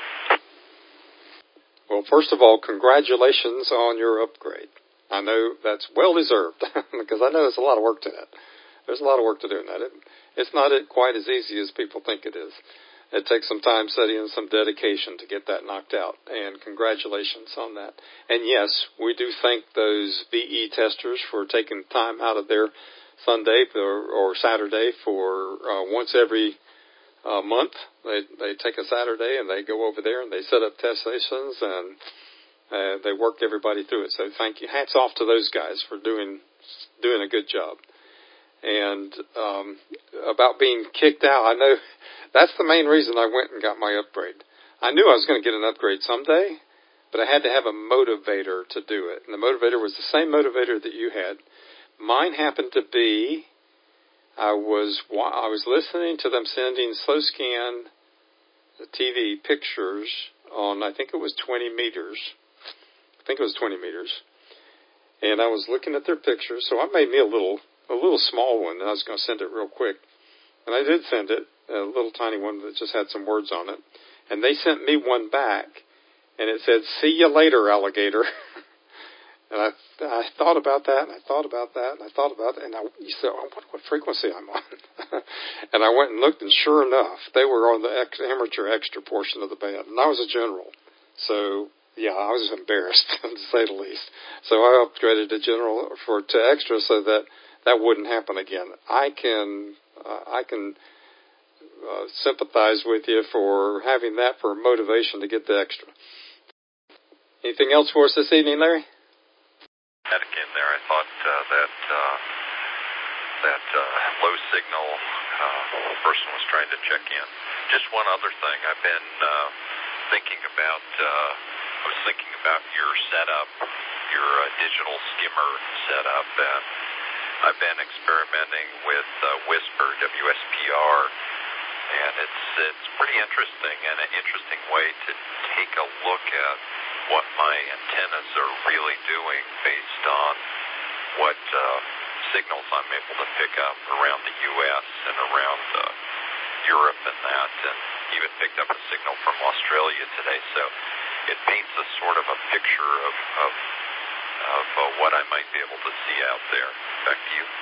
Well, first of all, congratulations on your upgrade. I know that's well deserved because I know there's a lot of work to that. There's a lot of work to doing that. It, it's not quite as easy as people think it is. It takes some time study and some dedication to get that knocked out, and congratulations on that. And yes, we do thank those V E testers for taking time out of their Sunday or, or Saturday for uh, once every uh, month. They they take a Saturday and they go over there and they set up test stations and uh, they work everybody through it. So thank you. Hats off to those guys for doing doing a good job. And um, about being kicked out, I know that's the main reason I went and got my upgrade. I knew I was going to get an upgrade someday, but I had to have a motivator to do it. And the motivator was the same motivator that you had. Mine happened to be, I was I was listening to them sending slow scan T V pictures on, I think it was twenty meters. I think it was twenty meters. And I was looking at their pictures, so I made me a little a little small one, and I was going to send it real quick. And I did send it, a little tiny one that just had some words on it. And they sent me one back, and it said, "See you later, alligator." And I I thought about that, and I thought about that, and I thought about it, and I you said, "Oh, what, what frequency I'm on?" And I went and looked, and sure enough, they were on the ex, amateur extra portion of the band, and I was a general. So, yeah, I was embarrassed, to say the least. So I upgraded to general for to extra so that that wouldn't happen again. I can uh, I can uh, sympathize with you for having that for motivation to get the extra. Anything else for us this evening, Larry? That again there, I thought uh, that uh, that uh, low signal uh, person was trying to check in. Just one other thing, I've been uh, thinking about. Uh, I was thinking about your setup, your uh, digital skimmer setup, and I've been experimenting with uh, Whisper W S P R, and it's it's pretty interesting and an interesting way to take a look at what my antennas are really doing based on what uh, signals I'm able to pick up around the U S and around uh, Europe and that, and even picked up a signal from Australia today. So it paints a sort of a picture of of, of uh, what I might be able to see out there. Back to you.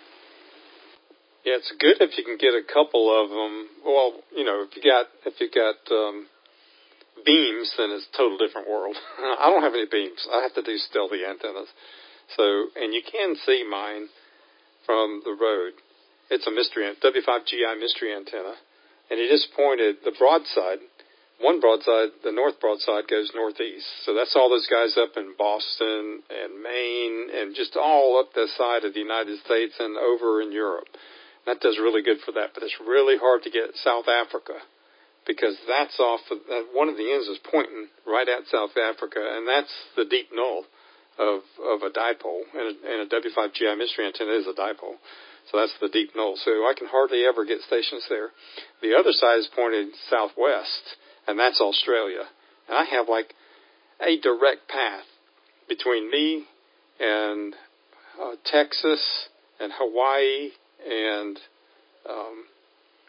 Yeah, it's good if you can get a couple of them. Well, you know, if you got if you got um, beams, then it's a total different world. I don't have any beams. I have to do stealthy antennas. So, and you can see mine from the road. It's a mystery W five G I mystery antenna, and he just pointed the broadside. One broadside, the north broadside, goes northeast. So that's all those guys up in Boston and Maine and just all up the side of the United States and over in Europe. That does really good for that, but it's really hard to get South Africa because that's off, of, uh, one of the ends is pointing right at South Africa, and that's the deep null of, of a dipole, and a, and a W five G I mystery antenna is a dipole. So that's the deep null. So I can hardly ever get stations there. The other side is pointed southwest, and that's Australia. And I have like a direct path between me and uh, Texas and Hawaii and um,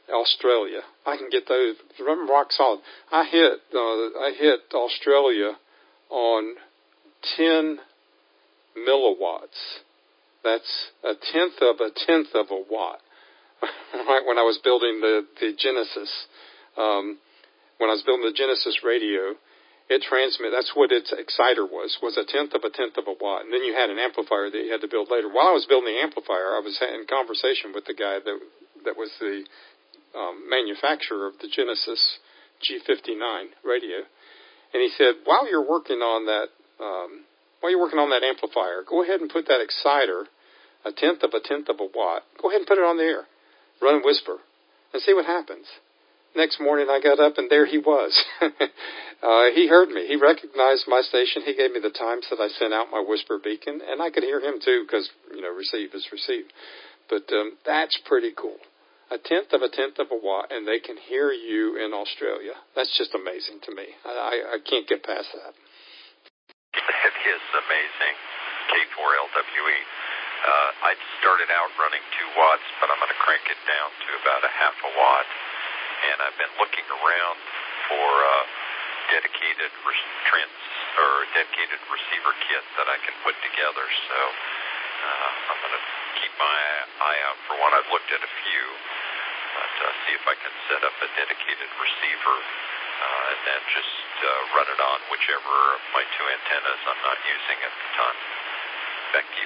Australia. I can get those. Remember, rock solid. I hit uh, I hit Australia on ten milliwatts. That's a tenth of a tenth of a watt. Right when I was building the the Genesis, um, when I was building the Genesis radio, it transmit. That's what its exciter was. Was a tenth of a tenth of a watt. And then you had an amplifier that you had to build later. While I was building the amplifier, I was in conversation with the guy that that was the um, manufacturer of the Genesis G fifty-nine radio, and he said, while you're working on that, um, while you're working on that amplifier, go ahead and put that exciter, a tenth of a tenth of a watt. Go ahead and put it on the air. Run and whisper, and see what happens. Next morning I got up, and there he was. uh, he heard me. He recognized my station. He gave me the times that I sent out my whisper beacon, and I could hear him too because, you know, receive is receive. But um, that's pretty cool. A tenth of a tenth of a watt, and they can hear you in Australia. That's just amazing to me. I, I, I can't get past that. That is amazing. K four L W E. Uh, I started out running two watts, but I'm going to crank it down to about a half a watt. And I've been looking around for uh, dedicated re- trans or dedicated receiver kit that I can put together. So uh, I'm going to keep my eye out for one. I've looked at a few, but uh, see if I can set up a dedicated receiver uh, and then just uh, run it on whichever of my two antennas I'm not using at the time. Back to you.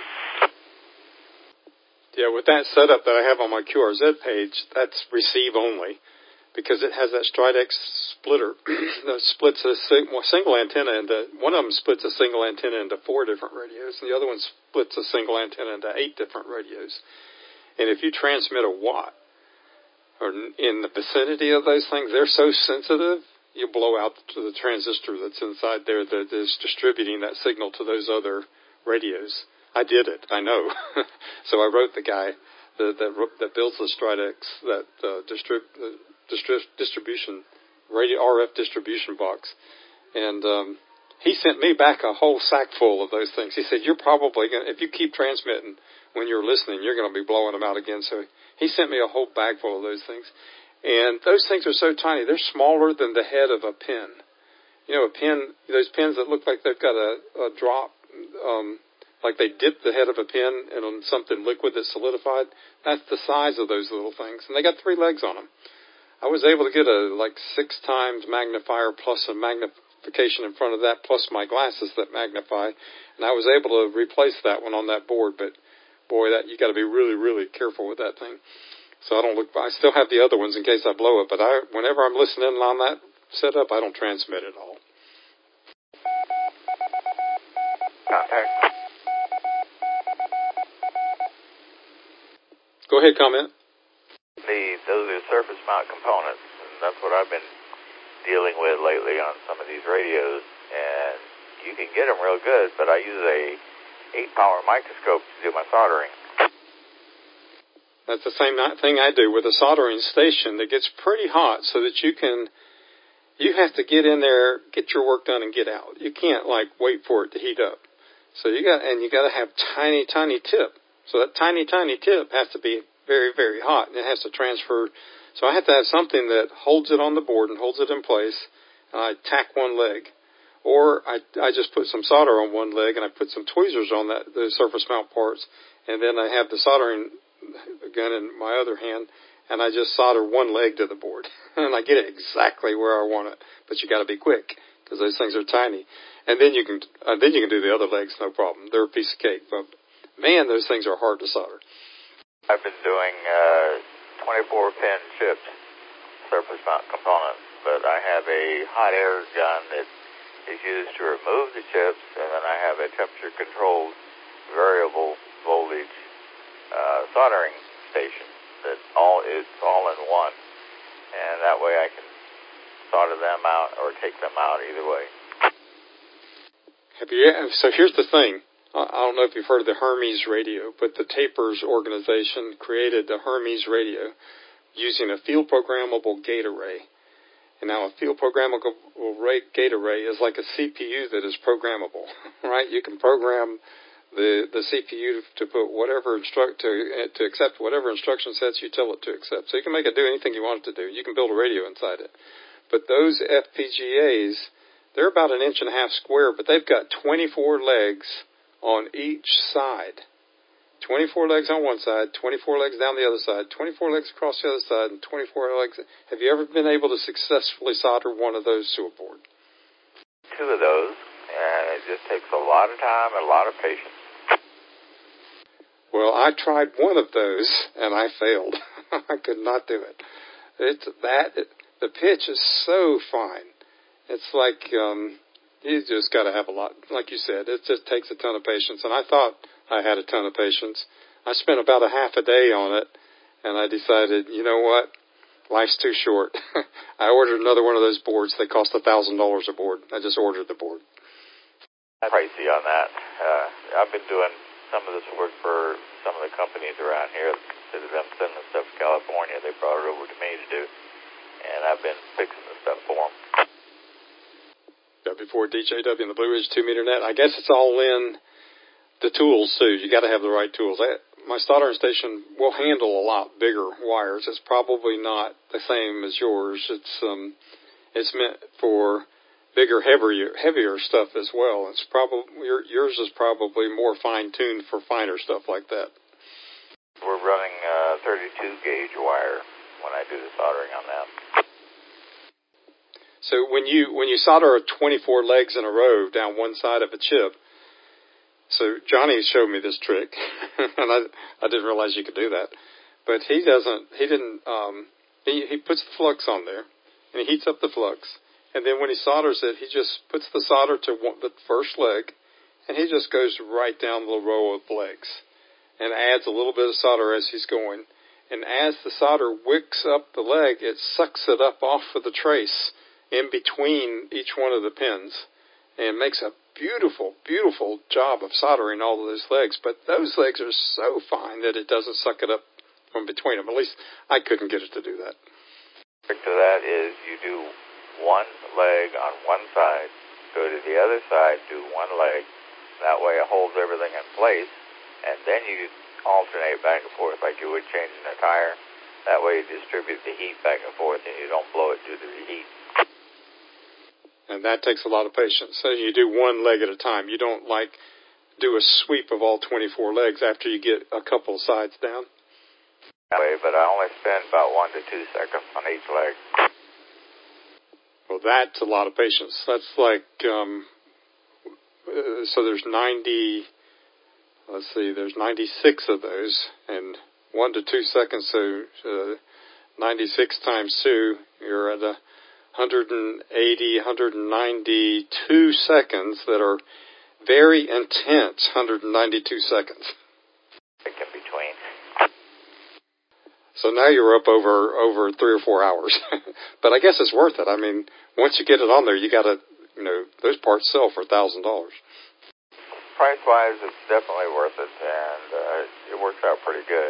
Yeah, with that setup that I have on my Q R Z page, that's receive only, because it has that Stridex splitter that splits a single antenna into, one of them splits a single antenna into four different radios, and the other one splits a single antenna into eight different radios. And if you transmit a watt, or in the vicinity of those things, they're so sensitive, you blow out the transistor that's inside there that is distributing that signal to those other radios. I did it, I know. So I wrote the guy that, that, that builds the Stridex, that uh, distrib- uh, distri- distribution, radio R F distribution box. And um, he sent me back a whole sack full of those things. He said, you're probably going to, if you keep transmitting when you're listening, you're going to be blowing them out again. So he sent me a whole bag full of those things. And those things are so tiny. They're smaller than the head of a pin. You know, a pin, those pins that look like they've got a, a drop, um, like they dipped the head of a pin in on something liquid that's solidified. That's the size of those little things. And they got three legs on them. I was able to get a like six times magnifier plus a magnification in front of that plus my glasses that magnify. And I was able to replace that one on that board. But, boy, that you got to be really, really careful with that thing. So I don't look, I still have the other ones in case I blow it. But I, whenever I'm listening on that setup, I don't transmit at all. Contact. Go ahead, comment. The those are surface mount components, and that's what I've been dealing with lately on some of these radios. And you can get them real good, but I use a eight power microscope to do my soldering. That's the same thing I do with a soldering station that gets pretty hot, so that you can, you have to get in there, get your work done, and get out. You can't like wait for it to heat up. So you got, and you got to have tiny, tiny tip. So that tiny, tiny tip has to be very, very hot, and it has to transfer. So I have to have something that holds it on the board and holds it in place, and I tack one leg. Or I, I just put some solder on one leg, and I put some tweezers on that those surface mount parts, and then I have the soldering gun in my other hand, and I just solder one leg to the board. And I get it exactly where I want it. But you got to be quick, because those things are tiny. And then you can uh, then you can do the other legs, no problem. They're a piece of cake. But, man, those things are hard to solder. I've been doing uh, twenty-four pin chips, surface mount components, but I have a hot air gun that is used to remove the chips, and then I have a temperature-controlled variable voltage uh, soldering station that all is all in one, and that way I can solder them out or take them out either way. Have you? So here's the thing. I don't know if you've heard of the Hermes radio, but the Tapers organization created the Hermes radio using a field programmable gate array. And now a field programmable gate array is like a C P U that is programmable, right? You can program the the C P U to put whatever instruct to to accept whatever instruction sets you tell it to accept. So you can make it do anything you want it to do. You can build a radio inside it. But those F P G As, they're about an inch and a half square, but they've got twenty-four legs on each side. twenty-four legs on one side, twenty-four legs down the other side, twenty-four legs across the other side, and twenty-four legs. Have you ever been able to successfully solder one of those to a board? Two of those, and it just takes a lot of time and a lot of patience. Well, I tried one of those, and I failed. I could not do it. It's that it, the pitch is so fine. It's like um, you just got to have a lot. Like you said, it just takes a ton of patience. And I thought I had a ton of patience. I spent about a half a day on it, and I decided, you know what? Life's too short. I ordered another one of those boards. They cost a thousand dollars a board. I just ordered the board. Pricey on that. Uh, I've been doing some of this work for some of the companies around here. Instead of them sending the stuff to California, they brought it over to me to do, and I've been fixing the stuff for them. W four D J W and the Blue Ridge two meter net. I guess it's all in the tools too. You got to have the right tools. I, my soldering station will handle a lot bigger wires. It's probably not the same as yours. It's um, it's meant for bigger, heavier, heavier stuff as well. It's probably your, yours is probably more fine-tuned for finer stuff like that. We're running uh, thirty-two gauge wire when I do the soldering on that. So when you when you solder twenty-four legs in a row down one side of a chip, so Johnny showed me this trick, and I I didn't realize you could do that, but he doesn't. He didn't. Um, he he puts the flux on there, and he heats up the flux. And then when he solders it, he just puts the solder to one, the first leg, and he just goes right down the row of legs and adds a little bit of solder as he's going. And as the solder wicks up the leg, it sucks it up off of the trace in between each one of the pins and makes a beautiful, beautiful job of soldering all of those legs. But those legs are so fine that it doesn't suck it up from between them. At least I couldn't get it to do that. The trick to that is you do one leg on one side, go to the other side, do one leg. That way it holds everything in place, and then you alternate back and forth like you would changing a tire. That way you distribute the heat back and forth, and you don't blow it due to the heat. And that takes a lot of patience. So you do one leg at a time. You don't, like, do a sweep of all twenty-four legs after you get a couple of sides down? That way, but I only spend about one to two seconds on each leg. Well, that's a lot of patience. That's like, um, uh, so there's ninety, let's see, there's ninety-six of those, and one to two seconds, so uh, ninety-six times two, you're at a one hundred eighty, one hundred ninety-two seconds that are very intense, one hundred ninety-two seconds. In between. So now you're up over over three or four hours. But I guess it's worth it. I mean, once you get it on there, you got to, you know, those parts sell for a thousand dollars. Price-wise, it's definitely worth it, and uh, it works out pretty good.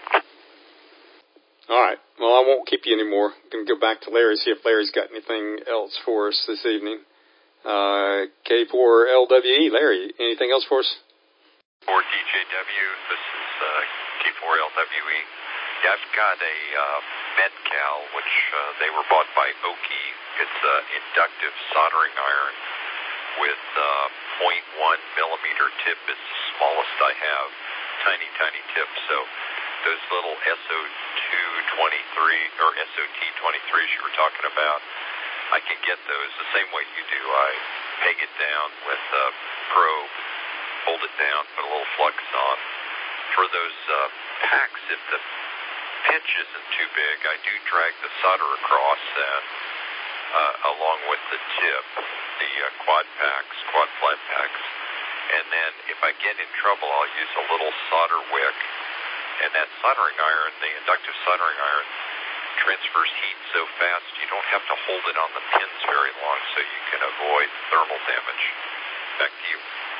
All right. Well, I won't keep you anymore. I'm going to go back to Larry, see if Larry's got anything else for us this evening. Uh, K four L W E, Larry, anything else for us? For D J W, this is uh, K four L W E. Yeah, I've got a uh, Metcal, which uh, they were bought by Oki. It's an inductive soldering iron with uh, zero point one millimeter tip. It's the smallest I have. Tiny, tiny tip. So those little S O two twenty-three or S O T twenty-threes you were talking about, I can get those the same way you do. I peg it down with a probe, hold it down, put a little flux on. For those uh, packs, if the pitch isn't too big, I do drag the solder across and uh, along with the tip, the uh, quad packs, quad flat packs. And then if I get in trouble, I'll use a little solder wick. And that soldering iron, the inductive soldering iron, transfers heat so fast you don't have to hold it on the pins very long, so you can avoid thermal damage. Back to you.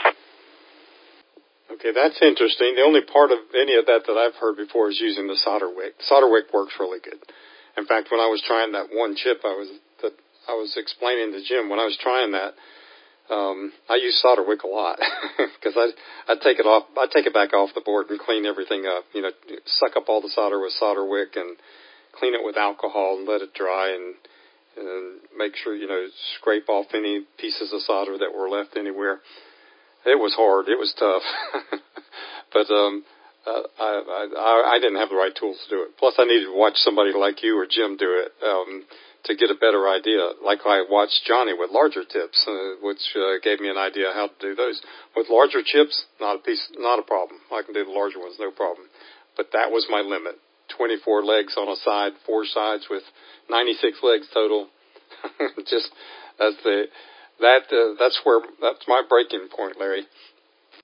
Okay, that's interesting. The only part of any of that that I've heard before is using the solder wick. The solder wick works really good. In fact, when I was trying that one chip, I was that I was explaining to Jim when I was trying that, Um, I use solder wick a lot because I I take it off, I take it back off the board and clean everything up. You know, suck up all the solder with solder wick and clean it with alcohol and let it dry and and make sure, you know, scrape off any pieces of solder that were left anywhere. It was hard. It was tough, but um, uh, I, I I didn't have the right tools to do it. Plus, I needed to watch somebody like you or Jim do it. Um, to get a better idea, like I watched Johnny with larger tips, uh, which uh, gave me an idea how to do those. With larger chips, not a piece, not a problem. I can do the larger ones, no problem. But that was my limit. twenty-four legs on a side, four sides with ninety-six legs total. Just as the that uh, that's where that's my breaking point, Larry.